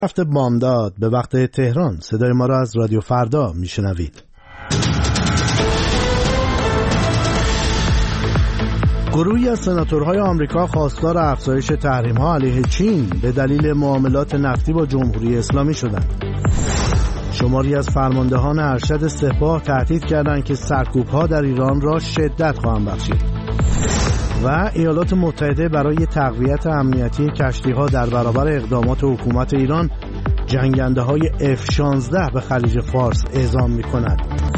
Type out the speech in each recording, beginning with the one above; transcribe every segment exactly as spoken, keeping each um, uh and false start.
هفته بامداد به وقت تهران. صدای ما را از رادیو فردا میشنوید. گروهی از سناتورهای آمریکا خواستار افزایش تحریم‌ها علیه چین به دلیل معاملات نفتی با جمهوری اسلامی شدند. شماری از فرماندهان ارشد سپاه تهدید کردند که سرکوب‌ها در ایران را شدت خواهند بخشید. و ایالات متحده برای تقویت امنیتی کشتی‌ها در برابر اقدامات حکومت ایران جنگنده‌های اف شانزده به خلیج فارس اعزام می‌کند.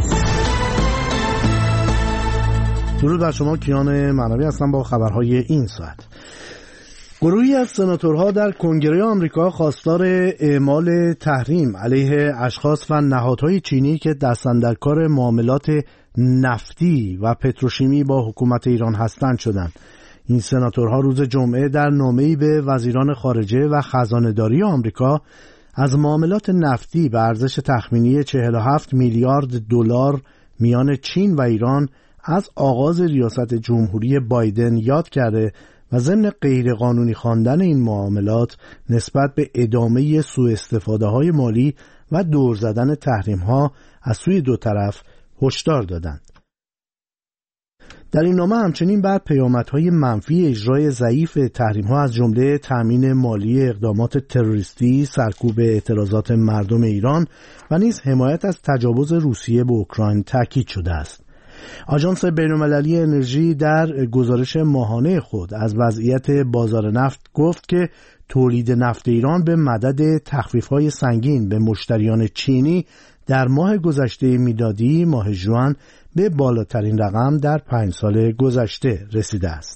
درود بر شما، کیان معنوی هستم با خبرهای این ساعت. گروهی از سناتورها در کنگره آمریکا خواستار اعمال تحریم علیه اشخاص و نهادهای چینی که دست‌اندرکار معاملات نفتی و پتروشیمی با حکومت ایران هستند شدند. این سناتورها روز جمعه در نامه‌ای به وزیران خارجه و خزانه‌داری آمریکا از معاملات نفتی به ارزش تخمینی چهل و هفت میلیارد دلار میان چین و ایران از آغاز ریاست جمهوری بایدن یاد کرده و ضمن غیرقانونی خواندن این معاملات نسبت به ادامه سوء استفاده‌های مالی و دور زدن تحریم‌ها از سوی دو طرف هشدار دادند. در این نامه همچنین بر پیامدهای منفی اجرای ضعیف تحریم‌ها از جمله تأمین مالی اقدامات تروریستی، سرکوب اعتراضات مردم ایران و نیز حمایت از تجاوز روسیه به اوکراین تاکید شده است. آژانس بین‌المللی انرژی در گزارش ماهانه خود از وضعیت بازار نفت گفت که تولید نفت ایران به مدد تخفیف‌های سنگین به مشتریان چینی در ماه گذشته میلادی ماه ژوئن به بالاترین رقم در پنج سال گذشته رسیده است.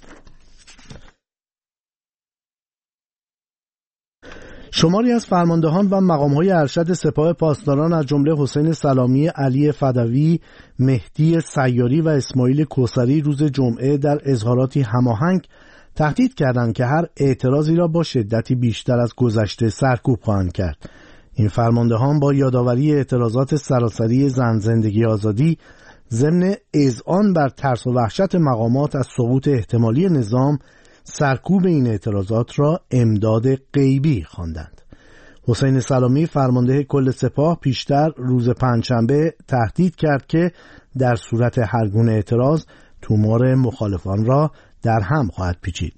شماری از فرماندهان و مقام‌های ارشد سپاه پاسداران از جمله حسین سلامی، علی فدوی، مهدی سیاری و اسماعیل کوثری روز جمعه در اظهاراتی هماهنگ تهدید کردند که هر اعتراضی را با شدتی بیشتر از گذشته سرکوب خواهند کرد. این فرماندهان با یادآوری اعتراضات سراسری زن زندگی آزادی ضمن اذعان بر ترس و وحشت مقامات از سقوط احتمالی نظام سرکوب این اعتراضات را امداد غیبی خواندند. حسین سلامی فرمانده کل سپاه پیشتر روز پنجشنبه تهدید کرد که در صورت هر گونه اعتراض تومار مخالفان را در هم خواهد پیچید.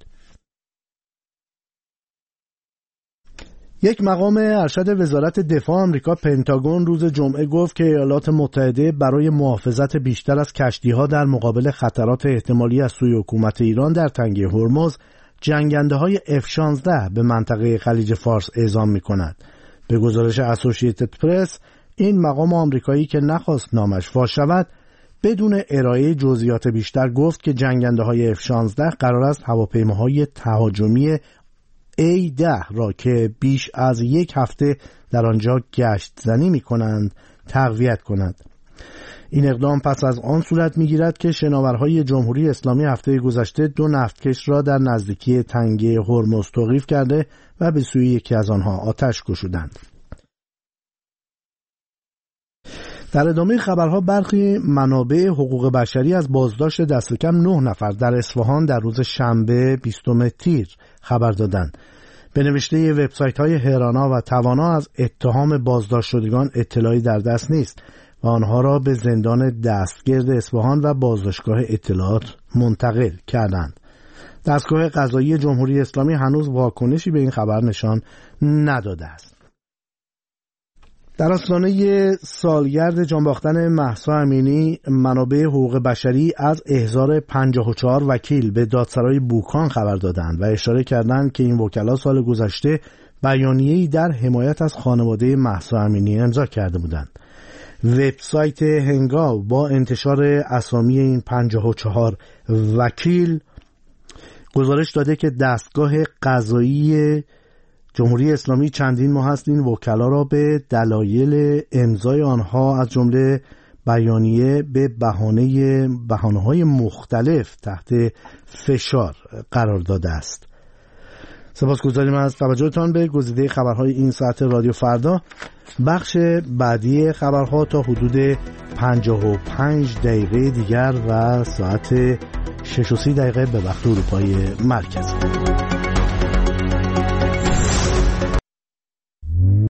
یک مقام ارشد وزارت دفاع آمریکا پنتاگون روز جمعه گفت که ایالات متحده برای محافظت بیشتر از کشتی‌ها در مقابل خطرات احتمالی از سوی حکومت ایران در تنگه هرمز جنگنده‌های اف شانزده به منطقه خلیج فارس اعزام می‌کند. به گزارش اسوسییتد پرس، این مقام آمریکایی که نخواست نامش فاش شود بدون ارائه جزئیات بیشتر گفت که جنگنده‌های اف شانزده قرار است هواپیماهای تهاجمی ای ده را که بیش از یک هفته در آنجا گشت زنی می کنند تقویت کند. این اقدام پس از آن صورت می گیرد که شناورهای جمهوری اسلامی هفته گذشته دو نفتکش را در نزدیکی تنگه هرمز توقیف کرده و به سوی یکی از آنها آتش گشودند. در ادامه خبرها برخی منابع حقوق بشری از بازداشت دست کم نه نفر در اصفهان در روز شنبه بیستم تیر خبر دادند. به نوشته وبسایت‌های هرانا و توانا از اتهام بازداشت شدگان اطلاعی در دست نیست و آنها را به زندان دستگرد اصفهان و بازداشتگاه اطلاعات منتقل کردند. دستگاه قضایی جمهوری اسلامی هنوز واکنشی به این خبر نشان نداده است. در آستانه سالگرد جانباختن مهسا امینی، منابع حقوق بشری از احضار پنجاه و چهار وکیل به دادسرای بوکان خبر دادند و اشاره کردند که این وکلا سال گذشته بیانیه‌ای در حمایت از خانواده مهسا امینی امضا کرده بودند. وبسایت هنگاو با انتشار اسامی این پنجاه و چهار وکیل گزارش داده که دستگاه قضایی جمهوری اسلامی چندین ماه است این وکلا را به دلایل امضای آنها از جمله بیانیه به بهانه بهانه‌های مختلف تحت فشار قرار داده است. سپاسگزاریم از توجهتان به گزیده خبرهای این ساعت رادیو فردا. بخش بعدی خبرها تا حدود پنجاه و پنج دقیقه دیگر و ساعت شش و سی دقیقه به وقت اروپای مرکزی.